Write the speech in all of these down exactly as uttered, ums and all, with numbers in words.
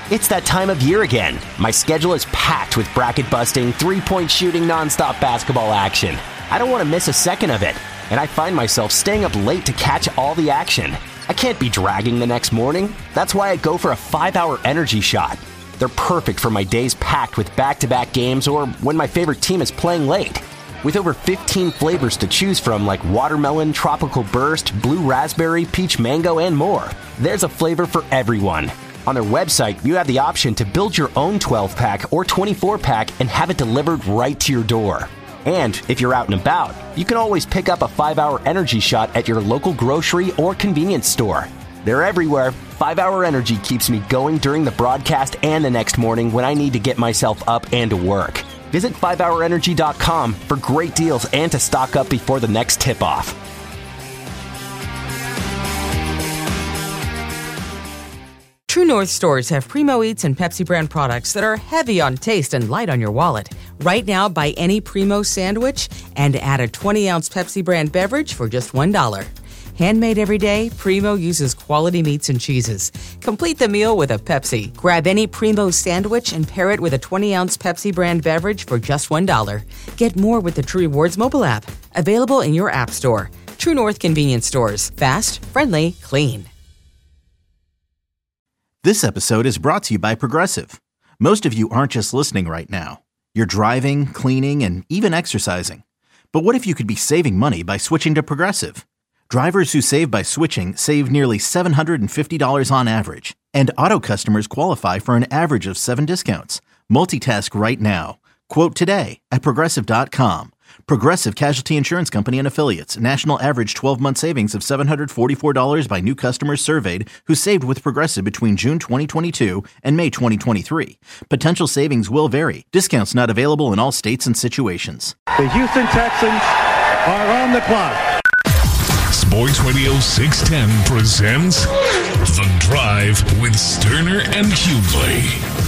It's that time of year again. My schedule is packed with bracket-busting, three-point shooting, nonstop basketball action. I don't want to miss a second of it, and I find myself staying up late to catch all the action. I can't be dragging the next morning. That's why I go for a five-hour energy shot. They're perfect for my days packed with back-to-back games or when my favorite team is playing late. With over fifteen flavors to choose from like watermelon, tropical burst, blue raspberry, peach mango, and more, there's a flavor for everyone. On their website, you have the option to build your own twelve-pack or twenty-four pack and have it delivered right to your door. And if you're out and about, you can always pick up a five-hour energy shot at your local grocery or convenience store. They're everywhere. five-hour Energy keeps me going during the broadcast and the next morning when I need to get myself up and to work. Visit five hour energy dot com for great deals and to stock up before the next tip-off. True North stores have Primo Eats and Pepsi brand products that are heavy on taste and light on your wallet. Right now, buy any Primo sandwich and add a twenty ounce Pepsi brand beverage for just one dollar. Handmade every day, Primo uses quality meats and cheeses. Complete the meal with a Pepsi. Grab any Primo sandwich and pair it with a twenty ounce Pepsi brand beverage for just one dollar. Get more with the True Rewards mobile app. Available in your app store. True North convenience stores. Fast, friendly, clean. This episode is brought to you by Progressive. Most of you aren't just listening right now. You're driving, cleaning, and even exercising. But what if you could be saving money by switching to Progressive? Drivers who save by switching save nearly seven hundred fifty dollars on average. And auto customers qualify for an average of seven discounts. Multitask right now. Quote today at Progressive dot com. Progressive Casualty Insurance Company and Affiliates. National average twelve-month savings of seven hundred forty-four dollars by new customers surveyed who saved with Progressive between June twenty twenty-two and May twenty twenty-three. Potential savings will vary. Discounts not available in all states and situations. The Houston Texans are on the clock. Sports Radio six ten presents The Drive with Sterner and Hughley.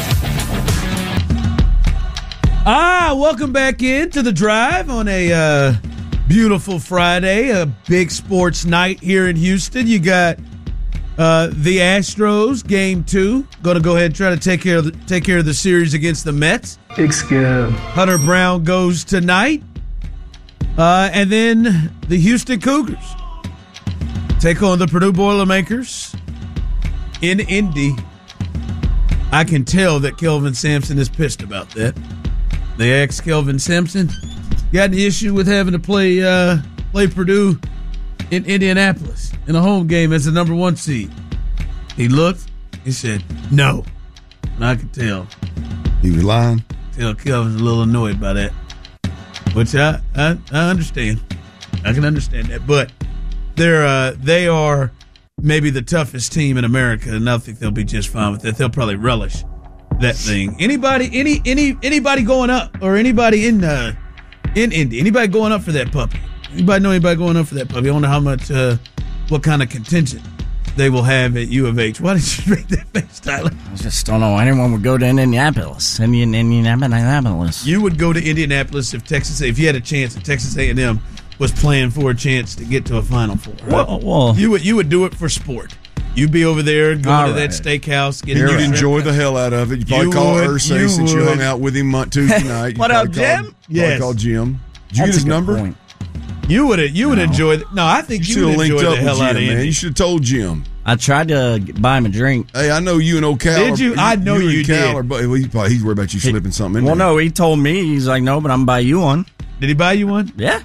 Ah, welcome back into The Drive on a uh, beautiful Friday, a big sports night here in Houston. You got uh, the Astros, game two. Going to go ahead and try to take care of the, take care of the series against the Mets. Big scab. Hunter Brown goes tonight. Uh, and then the Houston Cougars take on the Purdue Boilermakers in Indy. I can tell that Kelvin Sampson is pissed about that. The ex-Kelvin Sampson got an issue with having to play uh, play Purdue in Indianapolis in a home game as the number one seed. He looked, he said, no. And I could tell. He was lying? Tell Kelvin's a little annoyed by that. Which I, I, I understand. I can understand that. But they're uh, they are maybe the toughest team in America, and I think they'll be just fine with it. They'll probably relish that thing. Anybody, any, any, anybody going up, or anybody in uh, in Indy, anybody going up for that puppy? Anybody know anybody going up for that puppy? I wonder how much, uh, what kind of contingent they will have at U of H. Why did you make that face, Tyler? I just don't know. Anyone would go to Indianapolis. Indian, Indianapolis. You would go to Indianapolis if Texas, if you had a chance, if Texas A and M was playing for a chance to get to a Final Four. Right? Well, well, you would, you would do it for sport. You'd be over there going All to right. that steakhouse. Getting You'd your enjoy shrimp. the hell out of it. You probably You call would, Ursay you since you would. hung out with him mon- Tuesday night. You What up, probably Jim? Called, Yes. Yes. Called Jim. Did you That's get his a good number? point. You would you would No. enjoy it. No, I think You you, should would have linked enjoy up the hell with out of Jim, man. Indy. You should have told Jim. I tried to buy him a drink. Hey, I know you and O'Cal. Did you? I know you and Cal did. Are, but well, he probably, he's worried about you slipping something in Well, there. no, he told me. He's like, no, but I'm going to buy you one. Did he buy you one? Yeah.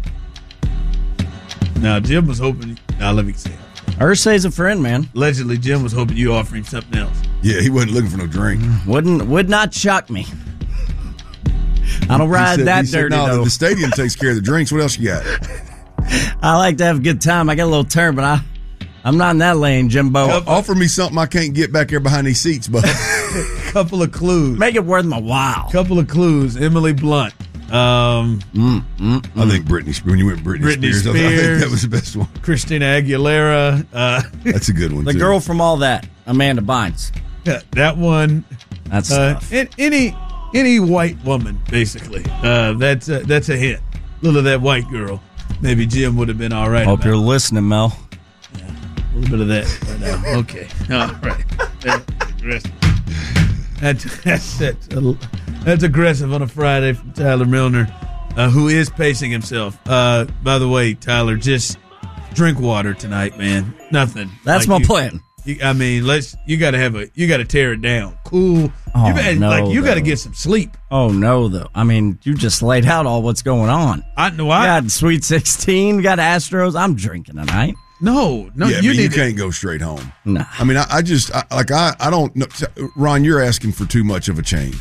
No, Jim was hoping. Now let me say. Ursay's a friend, man. Allegedly, Jim was hoping you offer him something else. Yeah, he wasn't looking for no drink. Wouldn't Would not shock me. I don't He ride said- that he said, dirty, no, though. the stadium takes care of the drinks. What else you got? I like to have a good time. I got a little turn, but I, I'm not in that lane, Jimbo. O- Offer me something I can't get back there behind these seats, bud. Couple of clues. Make it worth my while. Couple of clues. Emily Blunt. Um, Mm, mm, I think Britney Spears. When you went Britney, Britney Spears, I, think Spears. that was the best one. Christina Aguilera. Uh, That's a good one. The too. girl from All That, Amanda Bynes. that one. That's Uh, tough. and any any white woman, basically. Uh, that's a, that's a hit. Little of that white girl. Maybe Jim would have been all right. Hope about you're it. listening, Mel. A little bit of that right now. Okay. All right. There, rest. That, that's, that's, that's aggressive on a Friday from Tyler Milner, uh, who is pacing himself. Uh, by the way, Tyler, just drink water tonight, man. Nothing. That's like my you, plan. You, I mean, let's. You got to have a. You got to tear it down. Cool. Oh, you better, no, like you got to though. get some sleep. Oh no, though. I mean, you just laid out all what's going on. I know. I got Sweet sixteen. Got Astros. I'm drinking tonight. No, no. Yeah, you but need you to, can't go straight home. Nah. I mean, I, I just I, like I I don't know. Ron, you're asking for too much of a change.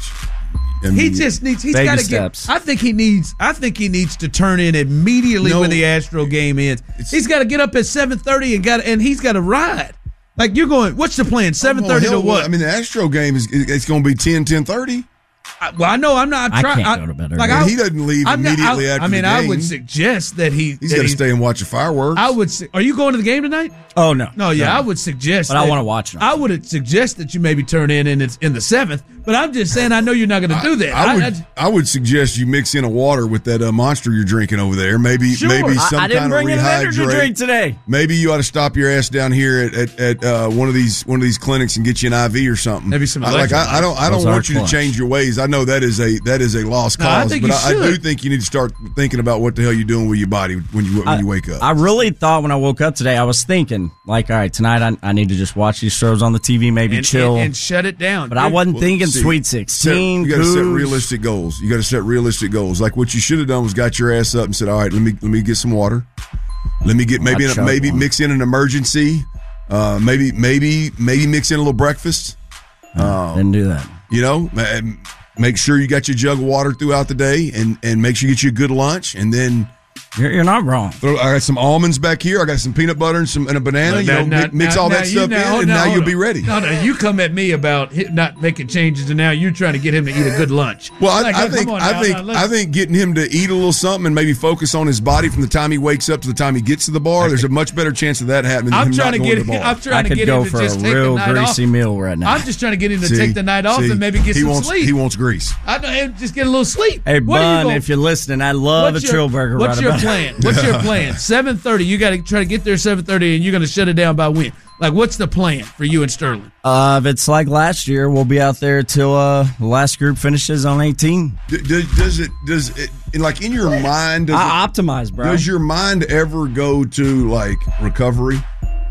I mean, He just needs. He's Baby got to steps. get. I think he needs. I think he needs to turn in immediately No. when the Astro game ends. It's- He's got to get up at seven thirty and got and he's got to ride. Like you're going. What's the plan? Seven thirty Oh, hell, to what? I mean, the Astro game is it's going to be ten, ten thirty. I, well, I know I'm not. I trying. can't go to bed Like early. I, He doesn't leave I'm not- immediately I, after I mean, the I game. would suggest that he. He's that got to he- stay and watch the fireworks. I would. su- Are you going to the game tonight? Oh no. No, yeah, I would suggest. But I that- wanna watch it. I would suggest that you maybe turn in in, it's in the seventh. But I'm just saying, I know you're not going to do that. I, I would. I- I, would suggest you mix in a water with that uh, monster you're drinking over there. Maybe, Sure. maybe I- some I didn't kind bring of an energy rehydrate. drink today. Maybe you ought to stop your ass down here at at, at uh, one of these one of these clinics and get you an I V or something. Maybe some I, like I, I don't I Those don't are want you to clutch. change your ways. I know that is a that is a lost No, I cause, think but you I, I do should. think you need to start thinking about what the hell you're doing with your body when you when I, you wake up. I really thought when I woke up today, I was thinking, like, all right, tonight I, I need to just watch these shows on the T V, maybe and, chill. and, and shut it down. but I wasn't Well, thinking see, Sweet set- sixteen. you got to set Cougs. realistic goals. You got to set realistic goals. Like what you should have done was got your ass up and said, "All right, let me let me get some water. Let me get maybe I an, chugged maybe one. mix in an emergency. Uh, maybe maybe maybe mix in a little breakfast. Didn't do that. You know, ma- make sure you got your jug of water throughout the day, and and make sure you get you a good lunch, and then You're, you're not wrong. throw. I got some almonds back here. I got some peanut butter and some and a banana. You know, Now- mi- mix now- all now that you- stuff now- in, hold- and now, now hold you'll on. be ready. No, no, you come at me about hit- not making changes, and now you're trying to get him to eat a good lunch. Well, I, Like, I come think on I now, think now, let's- I think getting him to eat a little something and maybe focus on his body from the time he wakes up to the time he gets to the bar. There's a much better chance of that happening. Than I'm him trying not to going get to him. the bar. I'm I trying to could get go him to for a just take real the night greasy off. meal right now. I'm just trying to get him to See? take the night off See? and maybe get he some wants, sleep. He wants grease. I know, and just get a little sleep. Hey, What are you Bun, gonna- if you're listening, I love what's a your- chill burger. What's right your about plan? What's your plan? seven thirty. You got to try to get there seven thirty, and you're going to shut it down by when? Like, what's the plan for you and Sterling? Uh, if it's like last year, we'll be out there till uh, the last group finishes on eighteen. D- d- does it? Does it? Like in your mind? Does, I it, optimize, bro. does your mind ever go to like recovery?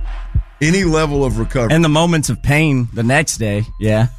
Any level of recovery? And the moments of pain the next day, yeah.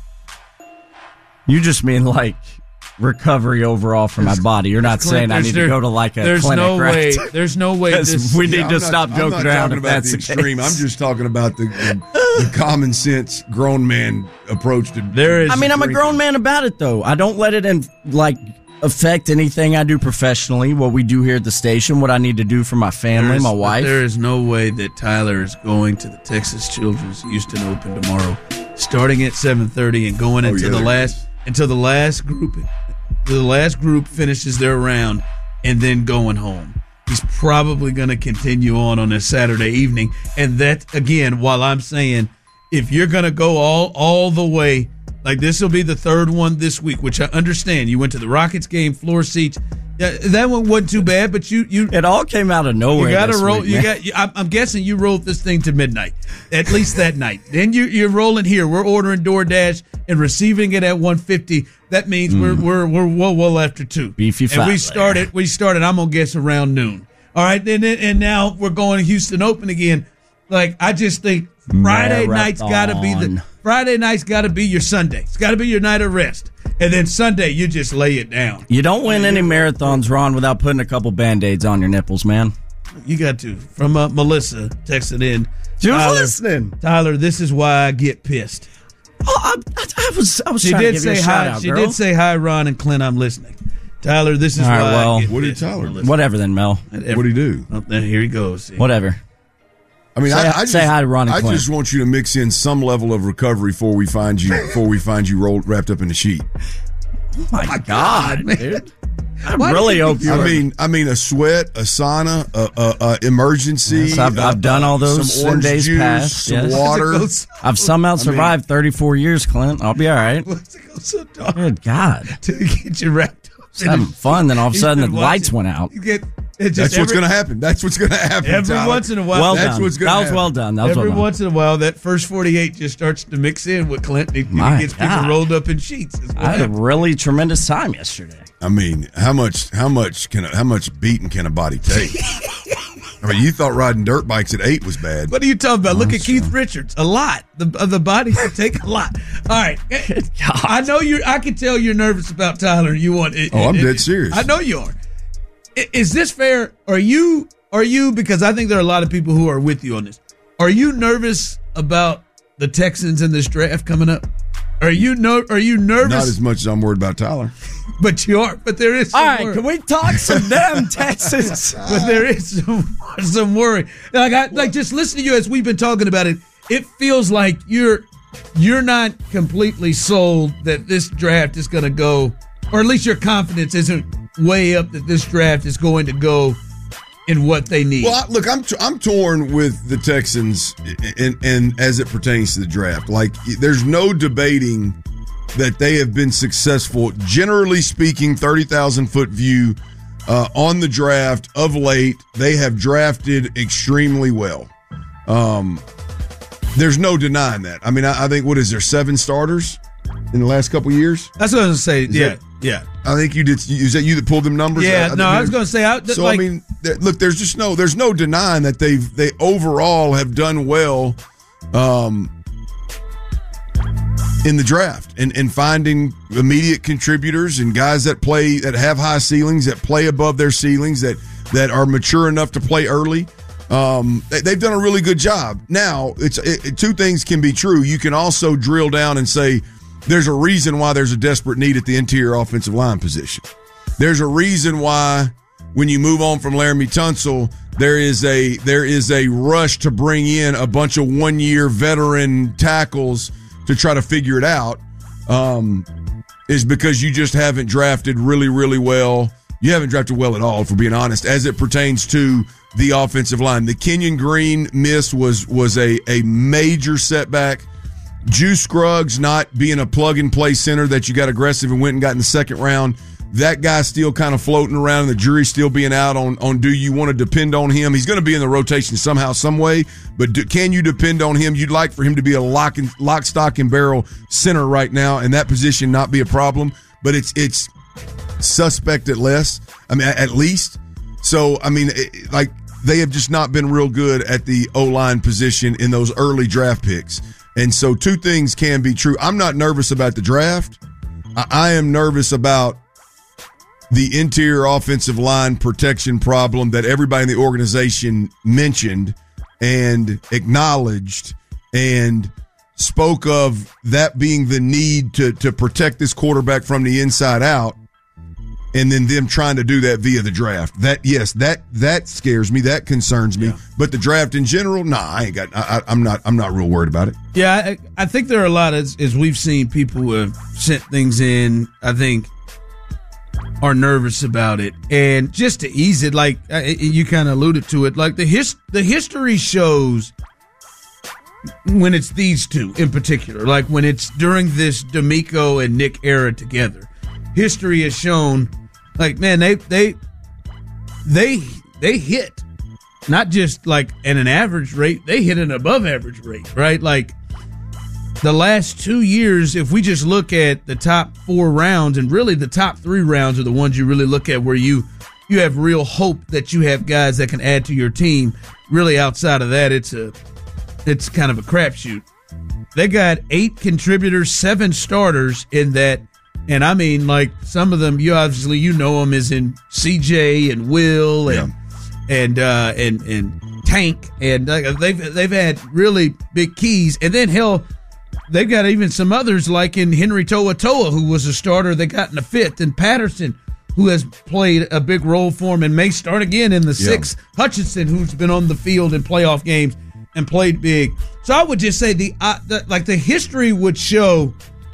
You just mean like recovery overall for my body. You're not saying I There's- need there- to go to like a There's clinic, no right? way. There's no way. 'Cause This, we need Yeah, I'm to not- stop I'm joking not around talking if about that's the the extreme. case. I'm just talking about the, the, the common sense grown man approach to. There is- I mean, I'm a drinking. grown man about it, though. I don't let it in, like affect anything I do professionally. What we do here at the station, what I need to do for my family, There's- my wife. There is no way that Tyler is going to the Texas Children's Houston Open tomorrow, starting at seven thirty and going Oh, until yeah, the there last is. until the last group the last group finishes their round and then going home. He's probably going to continue on on a Saturday evening, and that again, while I'm saying if you're going to go all all the way, like this will be the third one this week, which I understand. You went to the Rockets game, floor seats. Yeah, that one wasn't too bad, but you you it all came out of nowhere. you got to this roll. week, You man. got. you- I'm I'm guessing you rolled this thing to midnight, at least that night. Then you you're rolling here. We're ordering DoorDash and receiving it at one fifty. That means we're we're we're well well after two. Beefy And fat we layer. started. We started. I'm gonna guess around noon. All right. Then and, and now we're going to Houston Open again. Like I just think Friday night's got to be the Marathon. Friday night's got to be your Sunday. It's got to be your night of rest. And then Sunday you just lay it down. You don't win any marathons, Ron, without putting a couple Band-Aids on your nipples, man. You got to. From uh, Melissa texted in. She was Tyler, listening. Tyler, this is why I get pissed. Oh, I, I, I was, I was She trying did to give you say a shout hi. out, she girl. did say hi, Ron and Clint. I'm listening. Tyler, this is All right, why. well, I get what did pissed. Tyler- Melissa. Whatever then, Mel. What do you do? Oh, there- here he goes. See? Whatever. I mean, Say- I, I just, say hi to Ron and I Clint. just want you to mix in some level of recovery before we find you before we find you rolled wrapped up in the sheet. Oh my, God, man. dude. I Why really do you hope think you. I mean, I mean, a sweat, a sauna, a, a, a emergency. Yes, I've- uh, I've done all those Some in orange days juice, past, some yes. water. I've somehow survived thirty-four years, Clint. I'll be all right. What's it go so dark Good God. to get you wrapped up? Just having fun, then all of a He's sudden the been lights watching- went out. You get It's That's just what's every- going to happen. That's what's going to happen. Every Tyler. once in a while, Well that's done. what's going That to was happen. well done. That was every well done. once in a while, that first forty-eight just starts to mix in with Clint. He, he My gets people God. rolled up in sheets. Is what I had a happens. really tremendous time yesterday. I mean, how much? How much can? A, how much beating can a body take? I mean, you thought riding dirt bikes at eight was bad. What are you talking about? Look Oh, at Keith sure. Richards. A lot. The the body can take a lot. All right. I know you. I can tell you're nervous about Tyler. You want? It, Oh, I'm it- dead serious. I know you are. I- Is this fair? Are you? Are you? Because I think there are a lot of people who are with you on this. Are you nervous about the Texans in this draft coming up? Are you no? Are you nervous? Not as much as I'm worried about Tyler. But you are. But there is. Some All right, worry. can we talk some damn Texans? But there is some, some worry. Like I like just listen to you as we've been talking about it. It feels like you're you're not completely sold that this draft is going to go, or at least your confidence isn't way up that this draft is going to go in what they need. Well, I- look, I'm t- I'm torn with the Texans, and and as it pertains to the draft. Like, there's no debating that they have been successful, generally speaking, thirty thousand foot view uh, on the draft of late. They have drafted extremely well. Um, there's no denying that. I mean, I, I think, what is there, seven starters in the last couple years? That's what I was going to say. Yeah, that- yeah. I think you did. Is that you that pulled them numbers? Yeah, I, no, I, I was going to say. I, So like, I mean, th- look, there's just no, there's no denying that they've they overall have done well, um, in the draft and and finding immediate contributors and guys that play that have high ceilings, that play above their ceilings, that that are mature enough to play early. Um, they, they've done a really good job. Now, it's it, it- two things can be true. You can also drill down and say there's a reason why there's a desperate need at the interior offensive line position. There's a reason why when you move on from Laramie Tunsil, there is a there is a rush to bring in a bunch of one year veteran tackles to try to figure it out. Um, is because you just haven't drafted really, really well. You haven't drafted well at all, if we're being honest, as it pertains to the offensive line. The Kenyon Green miss was was a a major setback. Juice Scruggs not being a plug-and-play center that you got aggressive and went and got in the second round. That guy's still kind of floating around, and the jury's still being out on, on do you want to depend on him? He's going to be in the rotation somehow, some way, but do, can you depend on him? You'd like for him to be a lock, and, lock, stock, and barrel center right now, and that position not be a problem, but it's it's suspect at less. I mean, at least. So, I mean, it, like, they have just not been real good at the O-line position in those early draft picks. And so two things can be true. I'm not nervous about the draft. I, I am nervous about the interior offensive line protection problem that everybody in the organization mentioned and acknowledged and spoke of, that being the need to, to protect this quarterback from the inside out. And then them trying to do that via the draft. That yes, that that scares me. That concerns me. Yeah. But the draft in general, nah, I ain't got. I, I'm not. I'm not real worried about it. Yeah, I, I think there are a lot as, as we've seen people who have sent things in. I think are nervous about it, and just to ease it, like you kind of alluded to it, like the his the history shows when it's these two in particular, like when it's during this D'Amico and Nick era together. History has shown, like, man, they they they they hit, not just like at an average rate, they hit an above average rate, right? Like the last two years, if we just look at the top four rounds, and really the top three rounds are the ones you really look at where you you have real hope that you have guys that can add to your team. Really, outside of that, it's a it's kind of a crapshoot. They got eight contributors, seven starters in that. And I mean, like, some of them, you obviously, you know them as in C J and Will and yeah. and uh, and and Tank, and uh, they've they've had really big keys. And then hell, they've got even some others like in Henry Toa Toa, who was a starter they got in the fifth, and Patterson, who has played a big role for him and may start again in the yeah. sixth. Hutchinson, who's been on the field in playoff games and played big. So I would just say the, uh, the like the history would show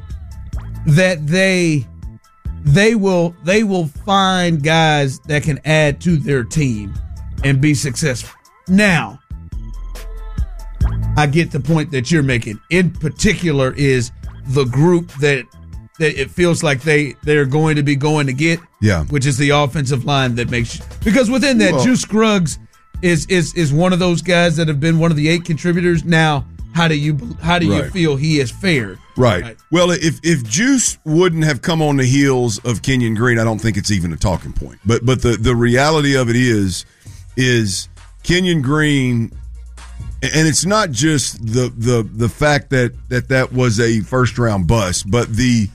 that they they will they will find guys that can add to their team and be successful. Now, I get the point that you're making. In particular, is the group that that it feels like they they're going to be going to get. Yeah. Which is the offensive line that makes because within that, Well, Juice Scruggs is is is one of those guys that have been one of the eight contributors. Now, how do you how do you Right. feel he has fared? Right. Right. Well, if if Juice wouldn't have come on the heels of Kenyon Green, I don't think it's even a talking point. But but the, the reality of it is is Kenyon Green, and it's not just the the the fact that that, that was a first round bust, but the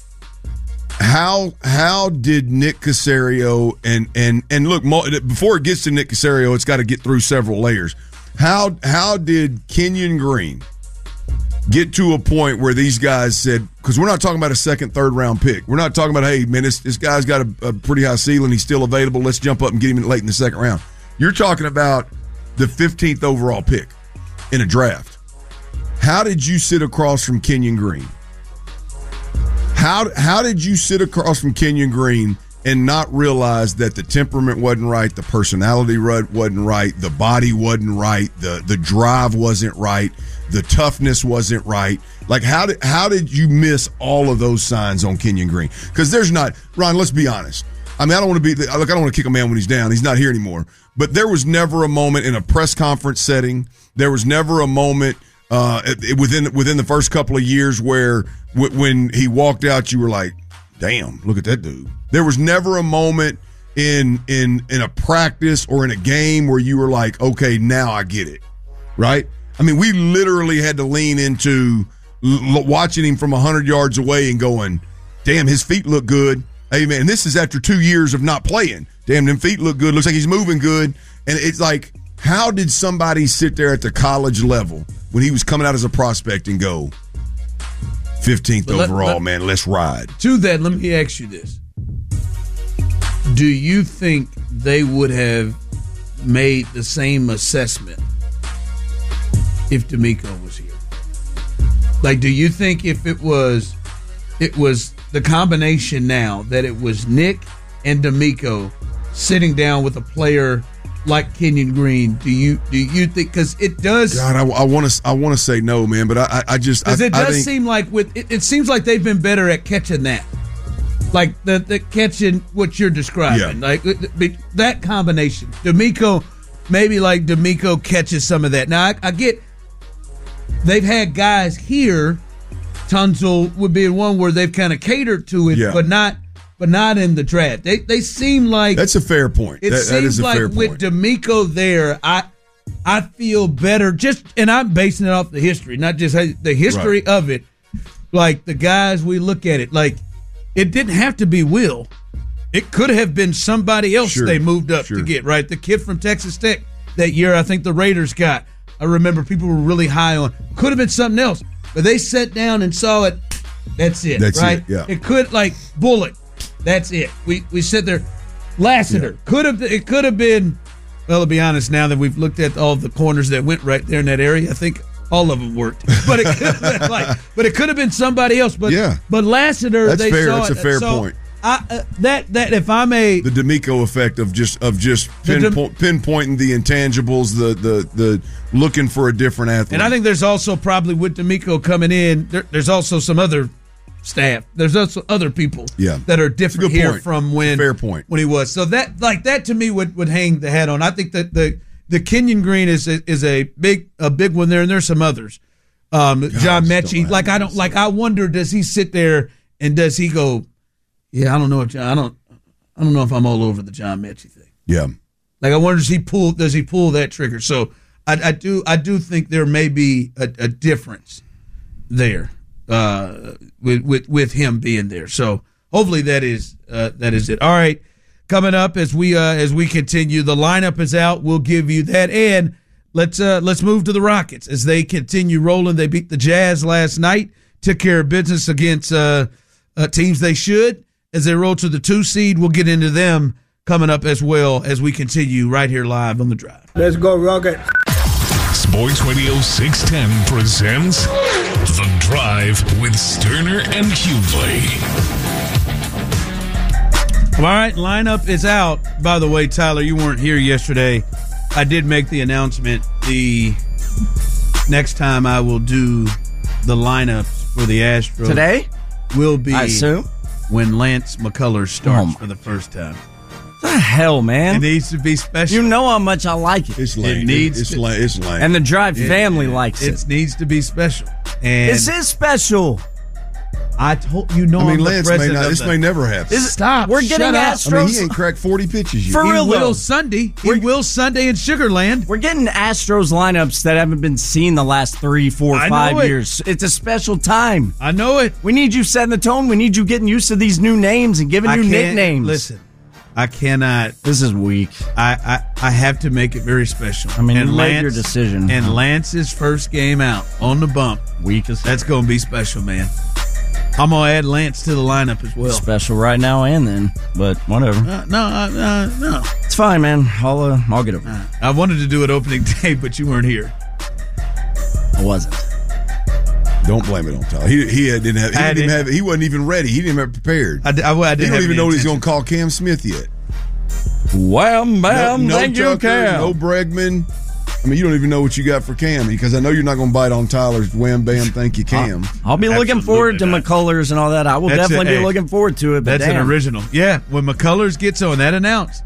how how did Nick Caserio and and and look before it gets to Nick Caserio, it's got to get through several layers. How how did Kenyon Green get to a point where these guys said, because we're not talking about a second, third round pick. We're not talking about, hey, man, this, this guy's got a, a pretty high ceiling. He's still available. Let's jump up and get him late in the second round. You're talking about the fifteenth overall pick in a draft. How did you sit across from Kenyon Green? How, how did you sit across from Kenyon Green and not realize that the temperament wasn't right, the personality wasn't right, the body wasn't right, the, the drive wasn't right, the toughness wasn't right? Like, how did how did you miss all of those signs on Kenyon Green? Because there's not, Ron, let's be honest. I mean, I don't want to be, look, I don't want to kick a man when he's down. He's not here anymore. But there was never a moment in a press conference setting. There was never a moment uh, within within the first couple of years where w- when he walked out, you were like, damn, look at that dude. There was never a moment in in in a practice or in a game where you were like, okay, now I get it, right? I mean, we literally had to lean into l- watching him from one hundred yards away and going, damn, his feet look good. Hey, man, and this is after two years of not playing. Damn, them feet look good. Looks like he's moving good. And it's like, how did somebody sit there at the college level when he was coming out as a prospect and go, fifteenth Let- overall, let- man, let's ride? To that, let me ask you this. Do you think they would have made the same assessment if D'Amico was here? Like, do you think if it was it was the combination now that it was Nick and D'Amico sitting down with a player like Kenyon Green, do you do you think, because it does God, I want to I want to say no, man, but I I, I just because I, it I does think, seem like with it, it seems like they've been better at catching that, like the, the catching what you're describing, Yeah. like that combination. D'Amico, maybe like D'Amico catches some of that. Now I, I get they've had guys here. Tunsil would be one where they've kind of catered to it, Yeah. but not but not in the draft. They they seem like that's a fair point. it That- that seems is a like fair with point. D'Amico there, I I feel better. Just and I'm basing it off the history, not just how- the history Right. of it. Like the guys we look at it, like it didn't have to be Will. It could have been somebody else Sure. they moved up Sure. to get, right? The kid from Texas Tech that year, I think the Raiders got. I remember people were really high on. Could have been something else, but they sat down and saw it. That's it, That's right? it, yeah. It could, like Bullock. That's it. We we sit there. Lassiter could have. It could have been. Well, to be honest, now that we've looked at all the corners that went right there in that area, I think all of them worked. But it could have been like, but it could have been somebody else. But Yeah. but Lassiter, That's they fair. saw That's it. a fair So point. I, uh, that that if I'm a The D'Amico effect of just of just The D'Am- pinpoint, pinpointing the intangibles, the the the looking for a different athlete. and I think there's also probably with D'Amico coming in, there, there's also some other staff. There's also other people Yeah. that are It's a different good here point. from It's a when fair point. when he was. So that like that to me would, would hang the hat on. I think that the the Kenyon Green is a, is a big a big one there, and there's some others. Um, John Mechie, don't like I don't like I wonder, does he sit there and does he go, yeah, I don't know if John, I don't I don't know if I'm all over the John Mechie thing. yeah. Like I wonder, does he pull does he pull that trigger? So I, I do I do think there may be a, a difference there uh, with with with him being there. So hopefully that is uh, that is it. All right, coming up as we uh, as we continue, the lineup is out. We'll give you that, and let's uh, let's move to the Rockets as they continue rolling. They beat the Jazz last night, took care of business against uh, uh, teams they should. As they roll to the two seed, we'll get into them coming up as well as we continue right here live on The Drive. Let's go, Rocket. Sports Radio six ten presents The Drive with Sterner and Hughley. All right, lineup is out. By the way, Tyler, you weren't here yesterday. I did make the announcement. The next time I will do the lineups for the Astros. Today? will be I assume when Lance McCullers starts Oh, for the first time. the hell, man. It needs to be special. You know how much I like it. It's lame. It needs it's to- lame. It's lame. And the Drive It- family likes it. It needs to be special. And This is special. I told you know I mean, I'm the Lance may president not. of This the- may never happen. Is it- Stop. We're getting Shut up. Astros. I mean, he ain't cracked forty pitches yet. For He real, will though. Sunday. He We're- will Sunday in Sugarland. We're getting Astros lineups that haven't been seen the last three, four, I know five it. years. It's a special time. I know it. We need you setting the tone. We need you getting used to these new names and giving I new can't- nicknames. Listen, I cannot. This is weak. I, I, I have to make it very special. I mean, and you made your decision. And Lance's first game out on the bump. Weak as That's going to be special, man. I'm going to add Lance to the lineup as well. special right now and then, but whatever. Uh, no, uh, uh, no. It's fine, man. I'll uh, I'll get over it. I wanted to do it opening day, but you weren't here. I wasn't. Don't blame it on Tyler. He he had- didn't have. He I didn't even didn't- have. He wasn't even ready. He didn't even have prepared. I, I, I he didn't don't have even any know what he's intention. going to call Cam Smith yet. Wham bam, no, no thank you, Tucker, Cam. no Bregman. I mean, you don't even know what you got for Cam because I know you're not going to bite on Tyler's wham bam thank you Cam. I'll be looking Absolutely forward to not. McCullers and all that. I will That's definitely it, be hey. looking forward to it. But That's damn. an original. Yeah, when McCullers gets on that announced.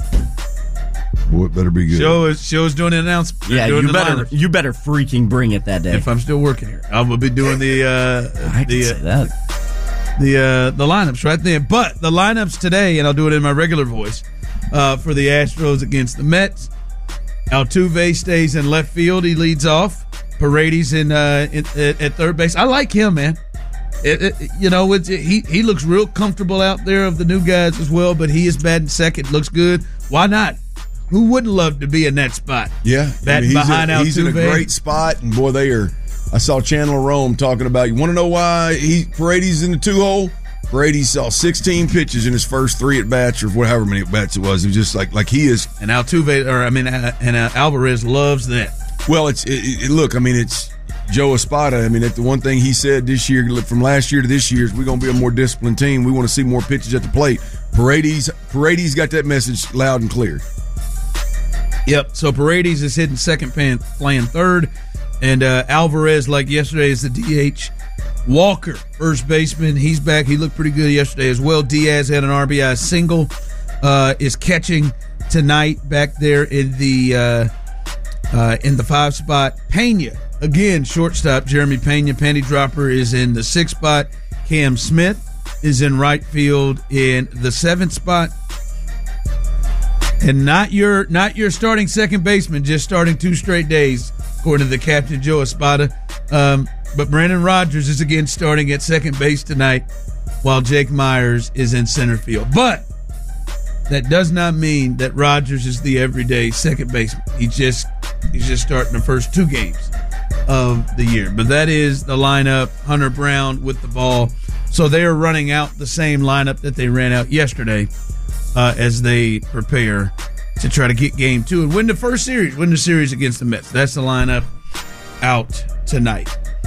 Boy, it better be good. Show is show's doing an announcement. They're Yeah, doing you the better lineup. you better freaking bring it that day. If I'm still working here, I will be doing the uh, I can the say uh, that. the uh, the lineups right there. But the lineups today, and I'll do it in my regular voice uh, for the Astros against the Mets. Altuve stays in left field. He leads off. Paredes in, uh, in at, at third base. I like him, man. It, it, you know, it's, it, he he looks real comfortable out there of the new guys as well. But he is batting second. Looks good. Why not? Who wouldn't love to be in that spot? Yeah, Batting he's, behind a, he's in a Altuve. great spot, and boy, they are. I saw Chandler Rome talking about. You want to know why he Paredes in the two hole? Paredes saw sixteen pitches in his first three at bats, or however many at bats it was. It was just like like he is. And Altuve, or I mean, uh, and uh, Alvarez loves that. Well, it's it, it, look. I mean, it's Joe Espada. I mean, that's the one thing he said this year, from last year to this year, is we're going to be a more disciplined team. We want to see more pitches at the plate. Paredes, Paredes got that message loud and clear. Yep. So Paredes is hitting second, playing, playing third, and uh, Alvarez, like yesterday, is the D H. Walker, first baseman, he's back. He looked pretty good yesterday as well. Diaz had an R B I single. Uh, is catching tonight back there in the uh, uh, in the five spot. Pena again, shortstop. Jeremy Pena, panty dropper, is in the sixth spot. Cam Smith is in right field in the seventh spot. And not your not your starting second baseman, just starting two straight days, according to the captain, Joe Espada. Um, but Brandon Rogers is again starting at second base tonight, while Jake Myers is in center field. But that does not mean that Rogers is the everyday second baseman. He just he's just starting the first two games of the year. But that is the lineup. Hunter Brown with the ball. So they are running out the same lineup that they ran out yesterday uh, as they prepare to try to get game two and win the first series, win the series against the Mets. That's the lineup out tonight.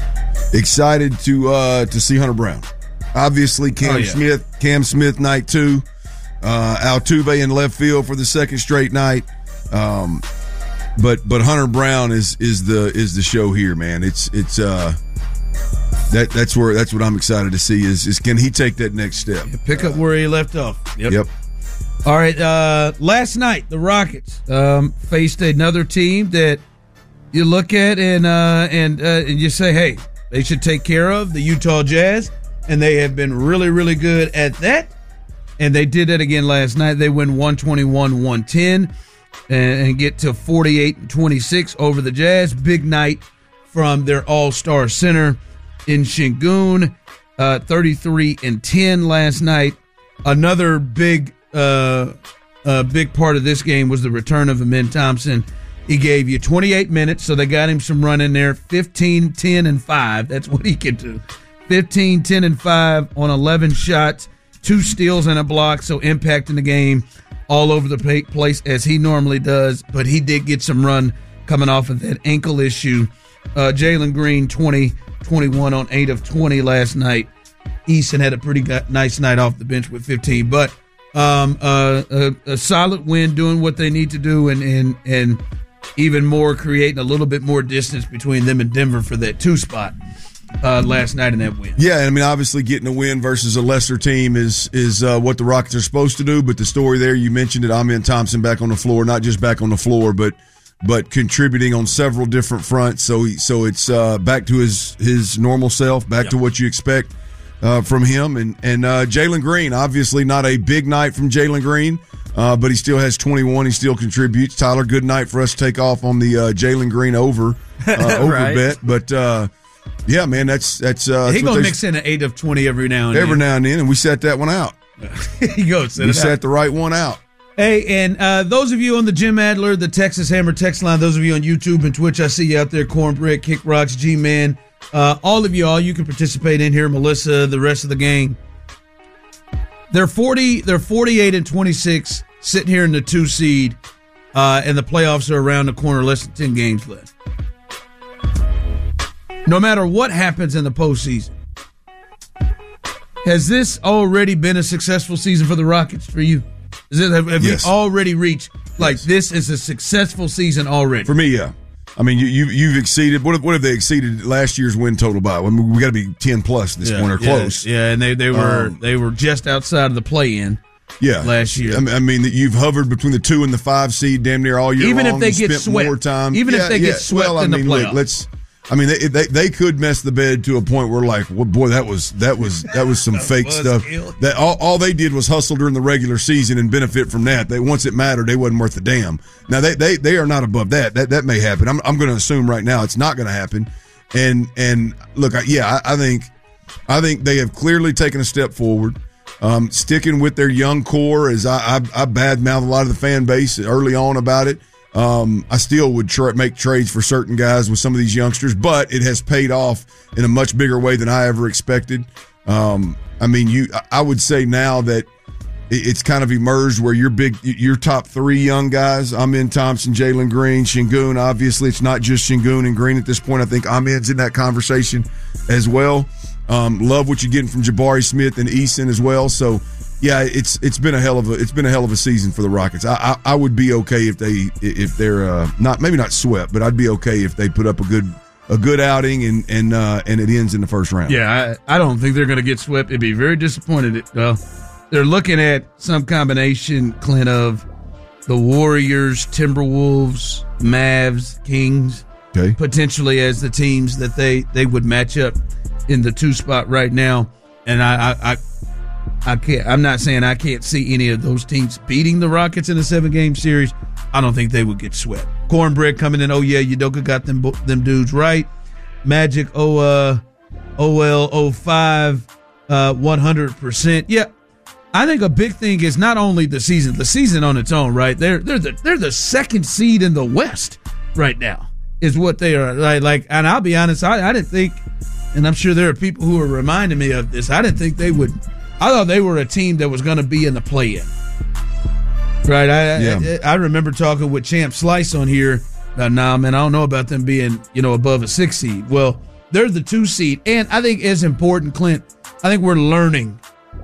Excited to uh, to see Hunter Brown. Obviously, Cam Oh, yeah. Smith, Cam Smith night two. Uh, Altuve in left field for the second straight night. Um, but but Hunter Brown is is the is the show here, man. It's it's uh that that's where that's what I'm excited to see is is can he take that next step? Pick up where he left off. Yep. Yep. All right. Uh, last night, the Rockets um, faced another team that you look at and uh, and uh, and you say, hey, they should take care of the Utah Jazz, and they have been really, really good at that. And they did that again last night. They win one twenty-one one ten and, and get to forty-eight and twenty-six over the Jazz. Big night from their all-star center in Şengün, uh, thirty-three and ten last night. Another big uh, uh, big part of this game was the return of Amin Thompson. He gave you twenty-eight minutes, so they got him some run in there. fifteen, ten, and five. That's what he can do. fifteen, ten, and five on eleven shots. Two steals and a block, so impacting the game all over the place as he normally does. But he did get some run coming off of that ankle issue. Uh, Jalen Green, twenty, twenty-one on eight of twenty last night. Easton had a pretty good, nice night off the bench with fifteen. But um, uh, a, a solid win, doing what they need to do, and, and, and even more creating a little bit more distance between them and Denver for that two spot. uh, last night in that win. Yeah, I mean, obviously getting a win versus a lesser team is is uh, what the Rockets are supposed to do. But the story there, you mentioned it, Amen Thompson back on the floor, not just back on the floor, but but contributing on several different fronts. So he, so it's uh, back to his his normal self, back yep. to what you expect uh, from him. And and uh, Jalen Green, obviously not a big night from Jalen Green, uh, but he still has twenty-one. He still contributes. Tyler, good night for us to take off on the uh, Jalen Green over uh, over right. bet, but. Uh, Yeah, man, that's that's. Uh, He's going to mix in an eight of twenty every now and every then. now and then, and we set that one out. He goes. We set out. the right one out. Hey, and uh, those of you on the Jim Adler, the Texas Hammer text line, those of you on YouTube and Twitch, I see you out there, Cornbread, Kick Rocks, G-Man, uh, all of you, all you can participate in here, Melissa, the rest of the gang. They're forty, they're forty-eight and twenty-six, sitting here in the two seed, uh, and the playoffs are around the corner, less than ten games left. No matter what happens in the postseason, has this already been a successful season for the Rockets for you? Is it, have have yes. we already reached, like, yes. this is a successful season already? For me, yeah. I mean, you, you, you've exceeded, what have, what have they exceeded last year's win total by? I mean, we got to be ten plus at this yeah, point or yeah, close. Yeah, and they, they were um, they were just outside of the play-in. Yeah, last year. I mean, that you've hovered between the two and the five seed damn near all year even long. If they you get spent swept, more time. Even yeah, if they yeah. get swept well, I in mean, the playoffs. Look, let's. I mean, they, they they could mess the bed to a point where, like, well, boy, that was that was that was some fake stuff. Killed. That all, all they did was hustle during the regular season and benefit from that. They once it mattered, they wasn't worth a damn. Now they they, they are not above that. That that may happen. I'm I'm going to assume right now it's not going to happen. And and look, I, yeah, I, I think I think they have clearly taken a step forward. Um, sticking with their young core, as I I, I badmouth a lot of the fan base early on about it. Um, I still would tra- make trades for certain guys with some of these youngsters, but it has paid off in a much bigger way than I ever expected. Um, I mean, you, I would say now that it's kind of emerged where your big, your top three young guys, Amen Thompson, Jalen Green, Şengün. Obviously, it's not just Şengün and Green at this point. I think Amen's in that conversation as well. Um, love what you're getting from Jabari Smith and Eason as well. So, yeah, it's it's been a hell of a it's been a hell of a season for the Rockets. I I, I would be okay if they if they're uh, not maybe not swept, but I'd be okay if they put up a good a good outing and and uh, and it ends in the first round. Yeah, I, I don't think they're going to get swept. It'd be very disappointed. Well, they're looking at some combination, Clint, of the Warriors, Timberwolves, Mavs, Kings, okay, potentially as the teams that they they would match up in the two spot right now, and I I. I I can't. I'm not saying I can't see any of those teams beating the Rockets in a seven-game series. I don't think they would get swept. Cornbread coming in. Oh yeah, Udoka got them them dudes right. Magic. Oh uh, O L oh five, uh, one hundred percent. Yeah, I think a big thing is not only the season. The season on its own, right? They're they're the they're the second seed in the West right now. Is what they are like. Like, and I'll be honest. I, I didn't think, and I'm sure there are people who are reminding me of this. I didn't think they would. I thought they were a team that was going to be in the play-in. Right? I, yeah. I I remember talking with Champ Slice on here. Uh, nah, man, I don't know about them being, you know, above a six seed. Well, they're the two seed. And I think as important, Clint, I think we're learning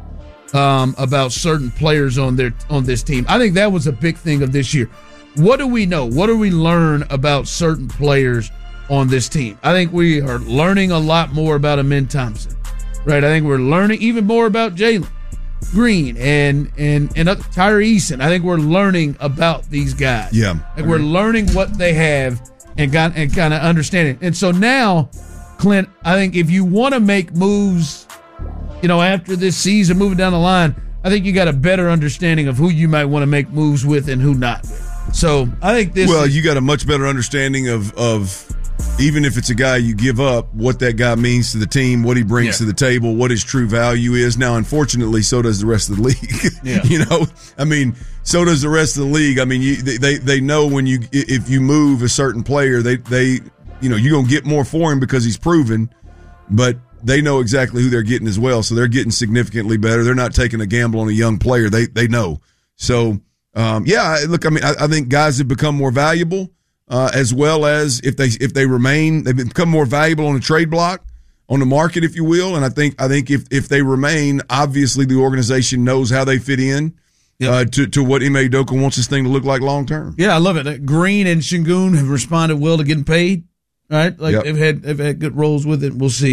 um, about certain players on their on this team. I think that was a big thing of this year. What do we know? What do we learn about certain players on this team? I think we are learning a lot more about Amen Thompson. Right, I think we're learning even more about Jalen Green and and and other, Tyree Eason. I think we're learning about these guys. Yeah, like we're learning what they have and got and kind of understanding. And so now, Clint, I think if you want to make moves, you know, after this season, moving down the line, I think you got a better understanding of who you might want to make moves with and who not with. So I think this. Well, is, you got a much better understanding of of. Even if it's a guy you give up, what that guy means to the team, what he brings yeah. to the table, what his true value is. Now, unfortunately, so does the rest of the league. Yeah. You know, I mean, so does the rest of the league. I mean, you, they they know when you if you move a certain player, they they you know you're gonna get more for him because he's proven, but they know exactly who they're getting as well. So they're getting significantly better. They're not taking a gamble on a young player. They they know. So um, yeah, look, I mean, I, I think guys have become more valuable. Uh, as well as if they if they remain, they've become more valuable on the trade block, on the market, if you will. And I think I think if if they remain, obviously the organization knows how they fit in yep. uh, to to what Ime Udoka wants this thing to look like long term. Yeah, I love it. Green and Şengün have responded well to getting paid. Right, like yep. they've had they've had good roles with it. We'll see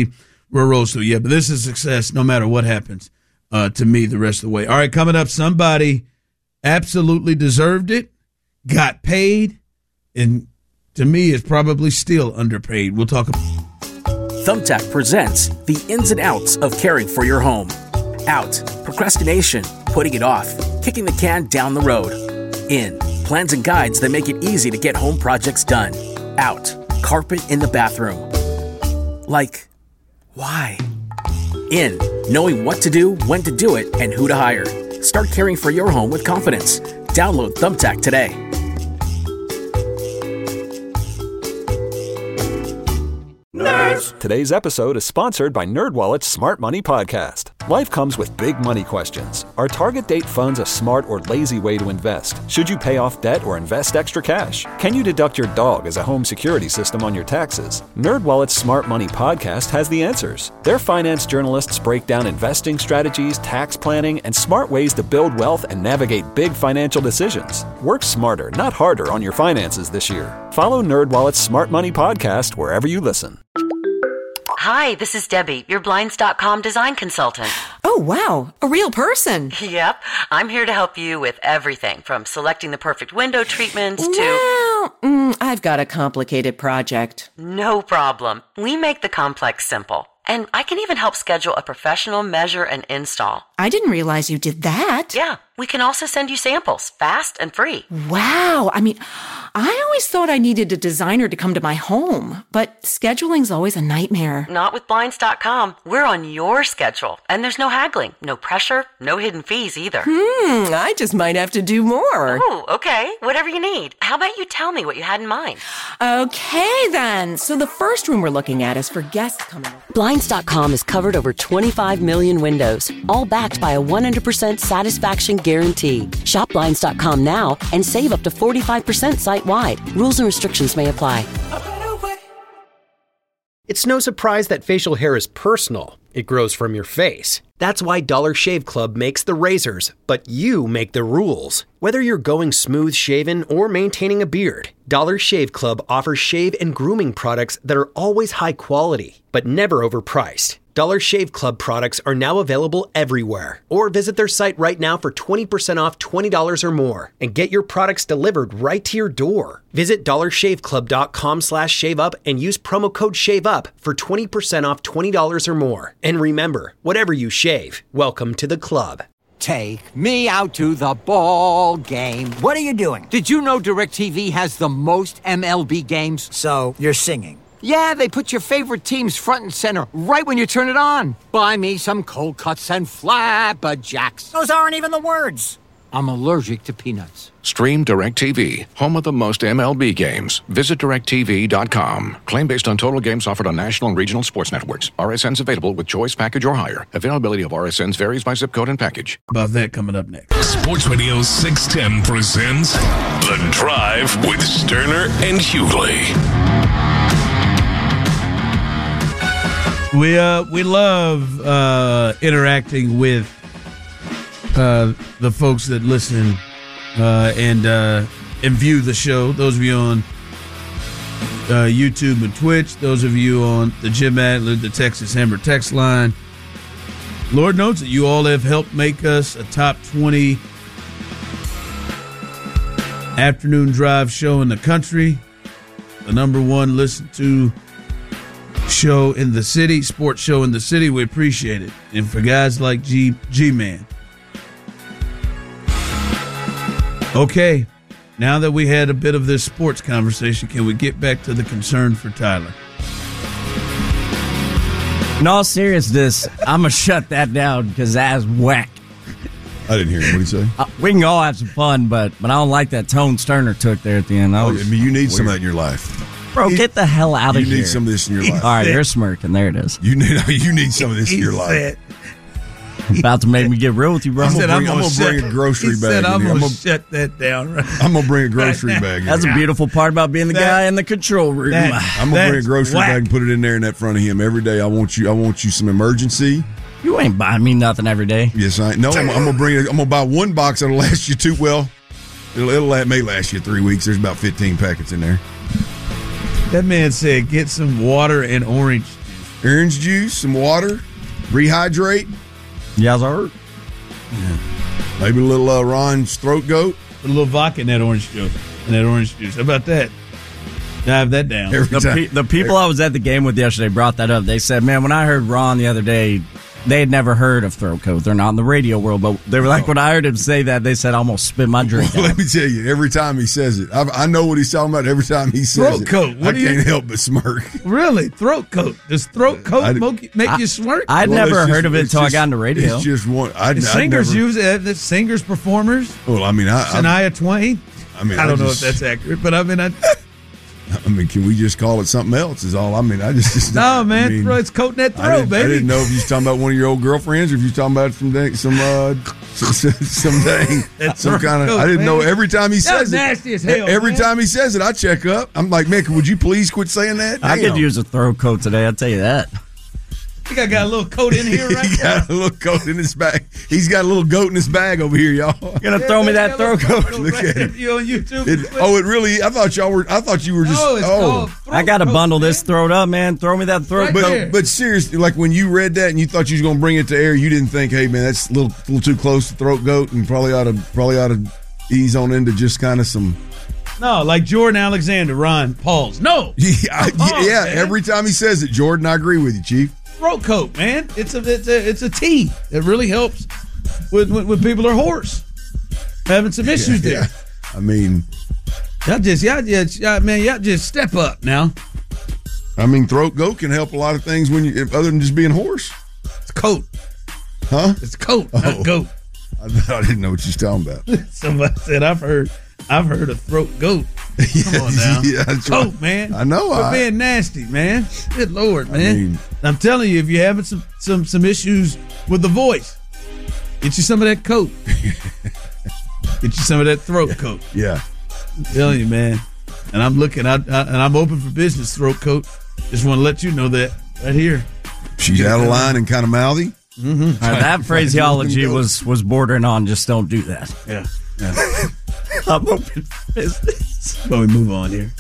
rose to. Yeah, but this is success no matter what happens uh, to me the rest of the way. All right, coming up, somebody absolutely deserved it, got paid, and to me is probably still underpaid. We'll talk about Thumbtack presents the ins and outs of caring for your home. Out, procrastination, putting it off, kicking the can down the road. In, plans and guides that make it easy to get home projects done. Out, carpet in the bathroom. Like, why? In, knowing what to do, when to do it, and who to hire. Start caring for your home with confidence. Download Thumbtack today. Nerds! Today's episode is sponsored by NerdWallet's Smart Money Podcast. Life comes with big money questions. Are target date funds a smart or lazy way to invest? Should you pay off debt or invest extra cash? Can you deduct your dog as a home security system on your taxes? NerdWallet's Smart Money Podcast has the answers. Their finance journalists break down investing strategies, tax planning, and smart ways to build wealth and navigate big financial decisions. Work smarter, not harder on your finances this year. Follow NerdWallet's Smart Money Podcast wherever you listen. Hi, this is Debbie, your Blinds dot com design consultant. Oh, wow. A real person. Yep. I'm here to help you with everything from selecting the perfect window treatments to... Well, mm, I've got a complicated project. No problem. We make the complex simple. And I can even help schedule a professional measure and install. I didn't realize you did that. Yeah. We can also send you samples, fast and free. Wow. I mean, I always thought I needed a designer to come to my home, but scheduling's always a nightmare. Not with Blinds dot com. We're on your schedule, and there's no haggling, no pressure, no hidden fees either. Hmm, I just might have to do more. Oh, okay. Whatever you need. How about you tell me what you had in mind? Okay, then. So the first room we're looking at is for guests coming over. Blinds dot com has covered over twenty-five million windows, all backed by a one hundred percent satisfaction guarantee. Shop Blinds dot com now and save up to forty-five percent site-wide. Rules and restrictions may apply. It's no surprise that facial hair is personal. It grows from your face. That's why Dollar Shave Club makes the razors, but you make the rules. Whether you're going smooth shaven or maintaining a beard, Dollar Shave Club offers shave and grooming products that are always high quality, but never overpriced. Dollar Shave Club products are now available everywhere. Or visit their site right now for twenty percent off twenty dollars or more and get your products delivered right to your door. Visit dollar shave club dot com slash shave up and use promo code SHAVEUP for twenty percent off twenty dollars or more. And remember, whatever you shave, welcome to the club. Take me out to the ball game. What are you doing? Did you know DirecTV has the most M L B games? So, you're singing. Yeah, they put your favorite teams front and center right when you turn it on. Buy me some cold cuts and flapjacks. Those aren't even the words. I'm allergic to peanuts. Stream DirecTV, home of the most M L B games. Visit direct T V dot com. Claim based on total games offered on national and regional sports networks. R S Ns available with choice package or higher. Availability of R S Ns varies by zip code and package. About that coming up next. Sports Radio six ten presents The Drive with Sterner and Hughley. We uh we love uh, interacting with uh, the folks that listen uh, and uh, and view the show. Those of you on uh, YouTube and Twitch. Those of you on the Jim Adler, the Texas Hammer text line. Lord knows that you all have helped make us a top twenty afternoon drive show in the country. The number one listened to show in the city, sports show in the city. We appreciate it. And for guys like G G-Man. Okay, now that we had a bit of this sports conversation, can we get back to the concern for Tyler? In all seriousness, I'm going to shut that down because that's whack. I didn't hear him. What did he say? Uh, we can all have some fun, but but I don't like that tone Sterner took there at the end. Oh, I mean, you need weird. Some of that in your life. Bro, get the hell out of you here. You need some of this in your life. All right, you're smirking. There it is. You need you need some of this in your life. About to make me get real with you, bro. I'm going to bring a grocery he bag said, in I'm here. going to I'm shut that down. Right? I'm going to bring a grocery right bag in That's here. a beautiful part about being the that, guy in the control room. That, I'm going to bring a grocery whack. bag and put it in there in that front of him every day. I want you I want you some emergency. You ain't buying me nothing every day. Yes, I No, I'm, I'm going to bring it. I'm going to buy one box that'll last you two, well, it'll, it'll it may last you three weeks. There's about fifteen packets in there. That man said, get some water and orange. Orange juice, some water, rehydrate. Yes, sir. Yeah. Maybe a little uh, Ron's throat goat. Put a little vodka in that orange juice. In that orange juice. How about that? Dive that down. The, pe- the people I was at the game with yesterday brought that up. They said, man, when I heard Ron the other day, they had never heard of throat coat. They're not in the radio world, but they were like, oh. when I heard him say that, they said, I almost spit my drink well, out. Let me tell you, every time he says it, I, I know what he's talking about every time he says throat it. Coat. What I do can't you... help but smirk. Really? Throat coat. Does throat coat I, make, make I, you smirk? I'd well, never heard just, of it until I got into radio. It's just one. I, the singers never, use it. The singers, performers. Well, I mean, I, Shania Twain. I mean, I don't I know just, if that's accurate, but I mean, I. I mean, can we just call it something else? Is all. I mean, I just, just no, man. I mean, it's coating that I throat, didn't, baby. I didn't know if you was talking about one of your old girlfriends or if you was talking about some day, some uh, some, some dang, some kind of. I didn't man. know. Every time he says That's it, nasty as hell, every man. time he says it, I check up. I'm like, man, would you please quit saying that? I Damn. could use a throat coat today. I'll tell you that. I think I got a little coat in here right he got now. a little coat in his bag. He's got a little goat in his bag over here, y'all. You're gonna yeah, throw me that throat coat. Look right at it. You on YouTube? It, oh, it really? I thought y'all were. I thought you were just. No, it's oh, I got to bundle man. this throat up, man. Throw me that throat Right but coat. there. but seriously, like when you read that and you thought you was gonna bring it to air, you didn't think, hey man, that's a little little too close to throat goat, and probably ought to probably ought to ease on into just kind of some. No, like Jordan Alexander, Ron, pause. No. Yeah, I, pause, yeah. man. Every time he says it, Jordan, I agree with you, Chief. Throat coat, man. It's a it's a it's a tea. It really helps when when, when people are hoarse, having some issues yeah, there. Yeah. I mean, y'all just y'all just y'all, man, y'all just step up now. I mean, throat goat can help a lot of things when you, other than just being hoarse. It's coat, huh? It's coat, oh. not goat. I, I didn't know what you was talking about. Somebody said I've heard I've heard of throat goat. Come on now, yeah, that's coat, right. man. I know. We're I, being nasty, man. Good Lord, man. I mean, I'm telling you, if you're having some some some issues with the voice, get you some of that coat. Get you some of that throat coat. Yeah, I'm telling you, man. And I'm looking, I, I, and I'm open for business. Throat coat. Just want to let you know that right here. She's out of line and kind of mouthy. Mm-hmm. All right, that phraseology was was bordering on just don't do that. Yeah. yeah. I'm open for business. Well, we move on here.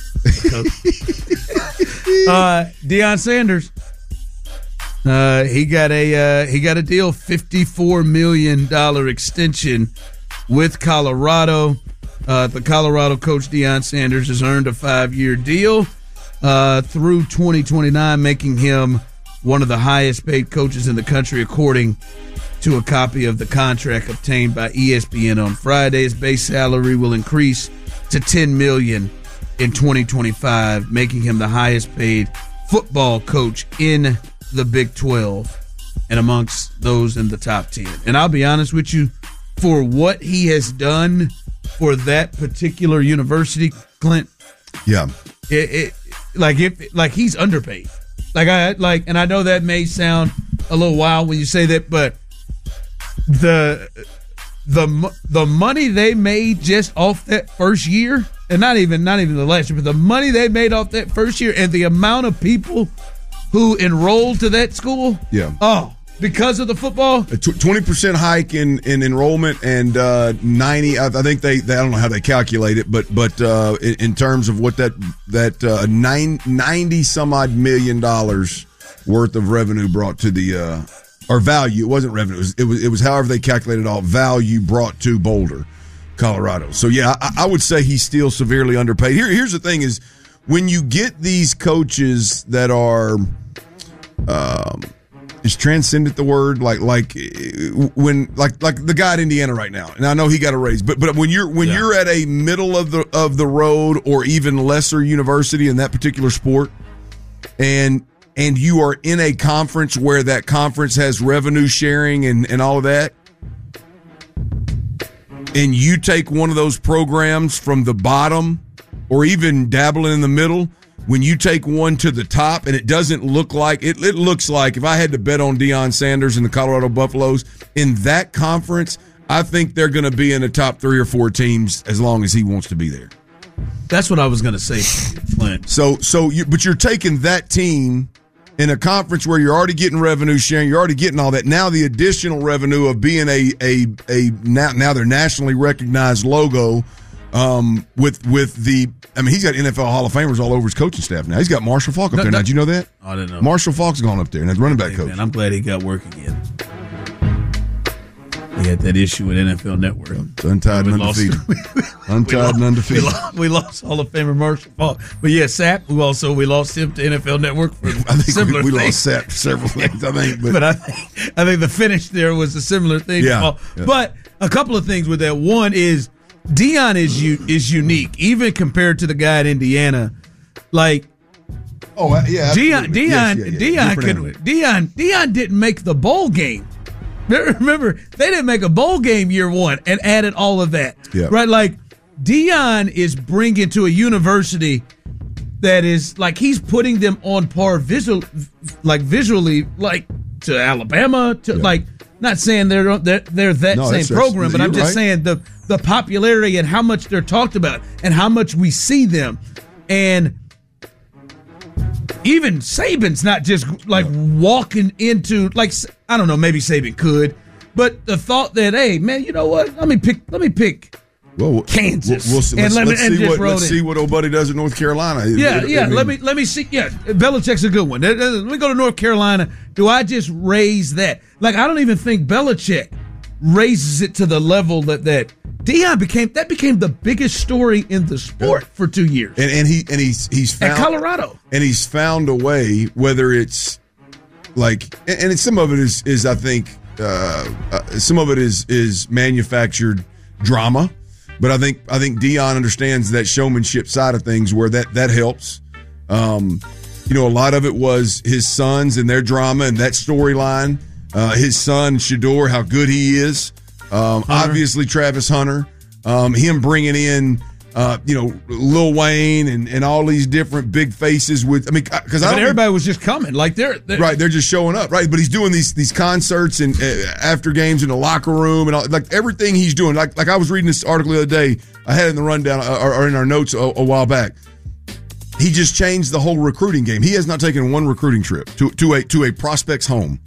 uh, Deion Sanders. Uh, he got a uh, he got a deal, fifty-four million dollars extension with Colorado. Uh, the Colorado coach Deion Sanders has earned a five-year deal uh, through twenty twenty-nine, making him one of the highest-paid coaches in the country, according to a copy of the contract obtained by E S P N on Friday. His base salary will increase to ten million dollars in twenty twenty-five, making him the highest-paid football coach in the Big twelve and amongst those in the top ten. And I'll be honest with you, for what he has done for that particular university, Clint, yeah, it, it like if like he's underpaid. Like I like, and I know that may sound a little wild when you say that, but the the the money they made just off that first year, and not even not even the last year, but the money they made off that first year, and the amount of people who enrolled to that school, yeah, oh, because of the football, a twenty percent hike in, in enrollment and uh, ninety. I, I think they, they I don't know how they calculate it, but but uh, in, in terms of what that that uh, nine, ninety some odd million dollars worth of revenue brought to the uh, or value. It wasn't revenue. It was, it was it was however they calculated all value brought to Boulder, Colorado. So yeah, I, I would say he's still severely underpaid. Here here's the thing: is when you get these coaches that are. Um, Is transcendent the word like like when like like the guy at Indiana right now, and I know he got a raise, but but when you're when yeah. you're at a middle of the of the road or even lesser university in that particular sport, and and you are in a conference where that conference has revenue sharing and and all of that, and you take one of those programs from the bottom or even dabbling in the middle. When you take one to the top and it doesn't look like it, it looks like if I had to bet on Deion Sanders and the Colorado Buffaloes in that conference, I think they're going to be in the top three or four teams as long as he wants to be there. That's what I was going to say, Clint. So, so you, but you're taking that team in a conference where you're already getting revenue sharing, you're already getting all that. Now the additional revenue of being a a a now now their nationally recognized logo. Um, with with the, I mean, he's got N F L Hall of Famers all over his coaching staff now. He's got Marshall Faulk up No, there no. now. Did you know that? I didn't know. Marshall Faulk's gone up there, and that's running back Hey, coach. man, I'm glad he got work again. He had that issue with N F L Network. It's untied and We lost- undefeated. we Untied lost- and undefeated. We lost, we lost Hall of Famer Marshall Faulk. But yeah, Sapp, who also we lost him to N F L Network for I think similar we, we things. lost Sapp several things, I think. But, But I think I think the finish there was a similar thing. Yeah, Paul. yeah. But a couple of things with that. One is Deion is u- is unique, even compared to the guy at Indiana. Like, oh yeah, Deion, absolutely. Deion, Yes, yeah, yeah. Deion, Different could, animal. Deion, Deion didn't make the bowl game. Remember, they didn't make a bowl game year one and added all of that. Yeah. Right? Like, Deion is bringing to a university that is like he's putting them on par visual, like visually, like to Alabama, to Yeah. like not saying they're they're, they're that No, same that's- program, but you're I'm just right. saying the the popularity and how much they're talked about and how much we see them, and even Saban's not just like walking into like I don't know, maybe Saban could, but the thought that hey man, you know what? Let me pick. Let me pick. Well, Kansas. We'll, we'll see, And let's, let me- let's and see just what roll let's in. see what old buddy does at North Carolina. Yeah, It- yeah. I mean, let me let me see. Yeah, Belichick's a good one. Let me go to North Carolina. Do I just raise that? Like I don't even think Belichick raises it to the level that that Deion became. That became the biggest story in the sport for two years and and he and he's he's found, at Colorado. and he's found a way. Whether it's like, and, and it's, some of it is is I think uh, uh, some of it is is manufactured drama. But I think I think Deion understands that showmanship side of things where that that helps. Um, you know, a lot of it was his sons and their drama and that storyline. Uh, his son Shador, how good he is. Um, obviously, Travis Hunter. Um, him bringing in, uh, you know, Lil Wayne and, and all these different big faces. With I mean, because I But don't everybody was just coming. Like they're, they're right, they're just showing up, right? But he's doing these these concerts and uh, after games in the locker room and all, like everything he's doing. Like like I was reading this article the other day. I had it in the rundown uh, or, or in our notes a, a while back. He just changed the whole recruiting game. He has not taken one recruiting trip to to a to a prospect's home.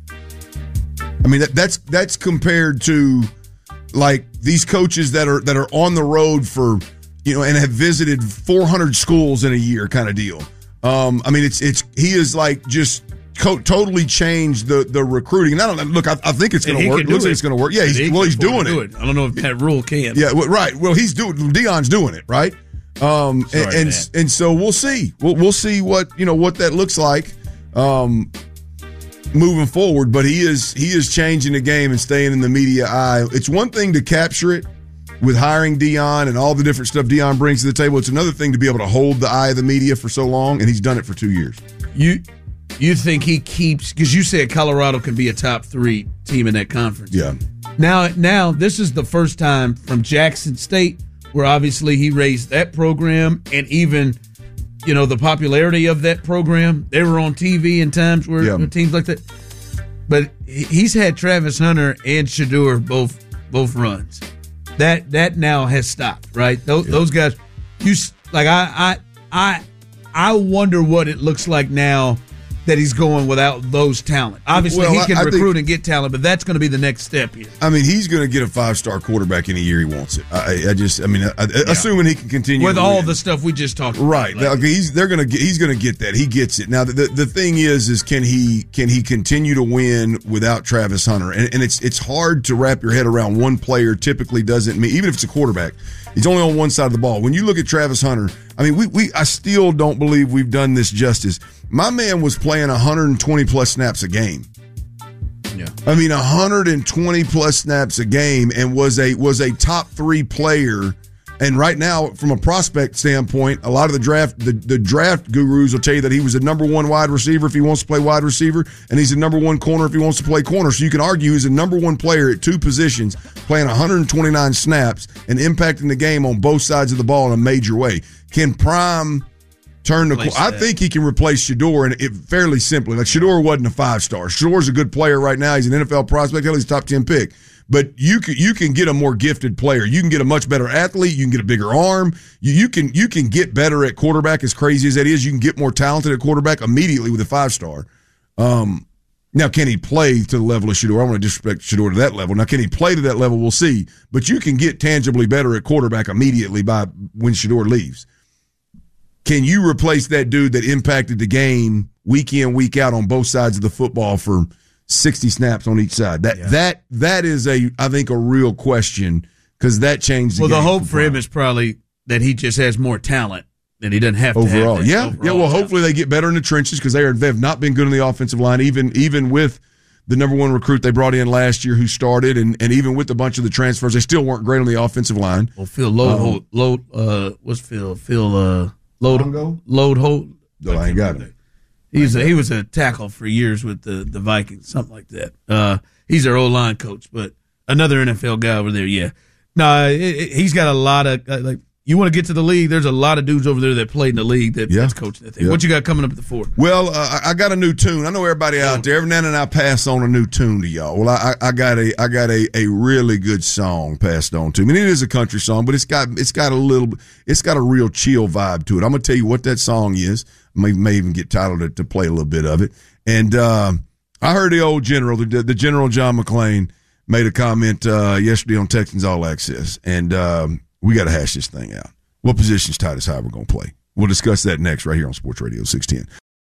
I mean that, that's that's compared to like these coaches that are that are on the road for you know and have visited four hundred schools in a year kind of deal. Um, I mean it's it's he is like just co- totally changed the the recruiting. And I don't look. I, I think it's going to work. It looks like it's going to work. Yeah, he's, He well can he's doing do it. I don't know if Pat Rule can. Yeah, well, right. Well, he's doing. Deion's doing it, right? Um, Sorry, and and, Matt. and so we'll see. We'll we'll see what you know what that looks like. Um, moving forward, but he is he is changing the game and staying in the media eye. It's one thing to capture it with hiring Deion and all the different stuff Deion brings to the table. It's another thing to be able to hold the eye of the media for so long, and he's done it for two years. You you think he keeps because you said Colorado can be a top three team in that conference. Yeah. Now now this is the first time from Jackson State where obviously he raised that program and even you know the popularity of that program. They were on T V in times where Yeah. where teams like that. But he's had Travis Hunter and Shador both both runs. That that now has stopped, right? Those, Yeah. those guys, you s- like I I I I wonder what it looks like now that he's going without those talent. Obviously, Well, he I- can I recruit think- and get talent, but that's going to be the next step here. I mean, he's going to get a five-star quarterback in a year he wants it. I, I just, I mean, I, assuming he can continue With to all win. the stuff we just talked about. Right. Like, Like, he's they're gonna get he's gonna get that. He gets it. Now the, the the thing is is can he can he continue to win without Travis Hunter? And, and it's it's hard to wrap your head around. One player typically doesn't mean even if it's a quarterback, he's only on one side of the ball. When you look at Travis Hunter, I mean we we I still don't believe we've done this justice. My man was playing one hundred twenty plus snaps a game. Yeah. I mean one hundred twenty plus snaps a game and was a was a top three player. And right now, from a prospect standpoint, a lot of the draft the, the draft gurus will tell you that he was a number one wide receiver if he wants to play wide receiver, and he's a number one corner if he wants to play corner. So you can argue he's a number one player at two positions, playing one hundred twenty-nine snaps and impacting the game on both sides of the ball in a major way. Can Prime turn the? Replace I that. think he can replace Shador, and it fairly simply. Like Shador wasn't a five star. Shador's a good player right now. He's an N F L prospect. Hell, he's a top ten pick. But you can you can get a more gifted player. You can get a much better athlete. You can get a bigger arm. You, you can you can get better at quarterback. As crazy as that is, you can get more talented at quarterback immediately with a five star. Um, Now, can he play to the level of Shedeur? I want to disrespect Shedeur to that level. Now, can he play to that level? We'll see. But you can get tangibly better at quarterback immediately by when Shedeur leaves. Can you replace that dude that impacted the game week in, week out on both sides of the football for sixty snaps on each side? That yeah. that that is a I think a real question because that changed the well, game. Well, the hope for, for him is probably that he just has more talent. That he doesn't have to overall. Have yeah, overall yeah. Well, hopefully they get better in the trenches because they are they have not been good on the offensive line, even even with the number one recruit they brought in last year who started, and, and even with a bunch of the transfers, they still weren't great on the offensive line. Well, Phil Load um, Load uh, what's Phil Phil uh, Load Load Holt. No, I ain't got it. He's a, he was a tackle for years with the, the Vikings, something like that. Uh, he's their O-line coach, but another N F L guy over there. Yeah, no, it, it, he's got a lot of uh, like. You want to get to the league, there's a lot of dudes over there that played in the league that, yeah. that's coaching that thing. Yeah. What you got coming up at the four? Well, uh, I got a new tune. I know everybody out there. Every now and then I pass on a new tune to y'all. Well, I, I got a I got a, a really good song passed on to me. I mean, it is a country song, but it's got it's got a little it's got a real chill vibe to it. I'm gonna tell you what that song is. I may, may even get titled to, to play a little bit of it. And uh, I heard the old general, the, the General John McClain, made a comment uh, yesterday on Texans All Access, and um, we got to hash this thing out. What position's Titus Howard going to play? We'll discuss that next right here on Sports Radio six ten.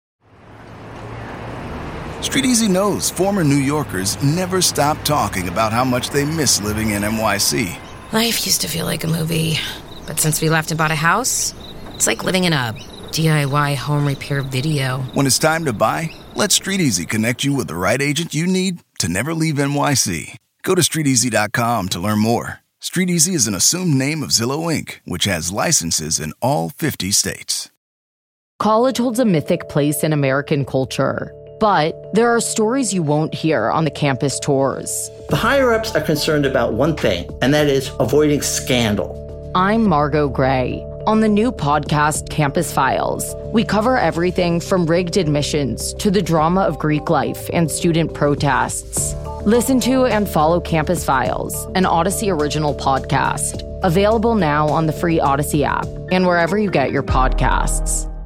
Street Easy knows former New Yorkers never stop talking about how much they miss living in N Y C. Life used to feel like a movie, but since we left and bought a house, it's like living in a D I Y home repair video. When it's time to buy, let Street Easy connect you with the right agent you need to never leave N Y C. Go to street easy dot com to learn more. Street Easy is an assumed name of Zillow Incorporated, which has licenses in all fifty states. College holds a mythic place in American culture, but there are stories you won't hear on the campus tours. The higher-ups are concerned about one thing, and that is avoiding scandal. I'm Margot Gray. On the new podcast, Campus Files, we cover everything from rigged admissions to the drama of Greek life and student protests. Listen to and follow Campus Files, an Odyssey original podcast. Available now on the free Odyssey app and wherever you get your podcasts.